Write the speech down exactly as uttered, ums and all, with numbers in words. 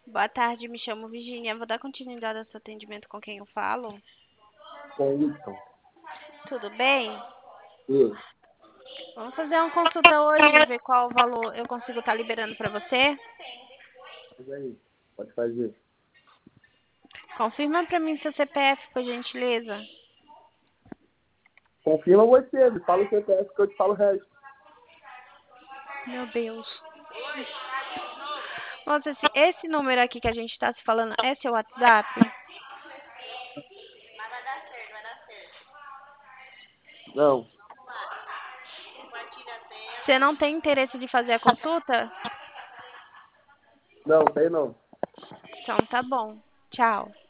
Boa tarde, me chamo Virginia. Vou dar continuidade ao seu atendimento com quem eu falo. Com o Wilson. Tudo bem? Tudo. Vamos fazer uma consulta hoje, ver qual valor eu consigo estar liberando para você. Mas aí, pode fazer. Confirma para mim seu C P F, por gentileza. Confirma você, me fala o C P F que eu te falo o resto. Meu Deus. Nossa, esse, esse número aqui que a gente está se falando é seu WhatsApp? Não, Você não tem interesse de fazer a consulta? não, tem não. Então tá bom. Tchau.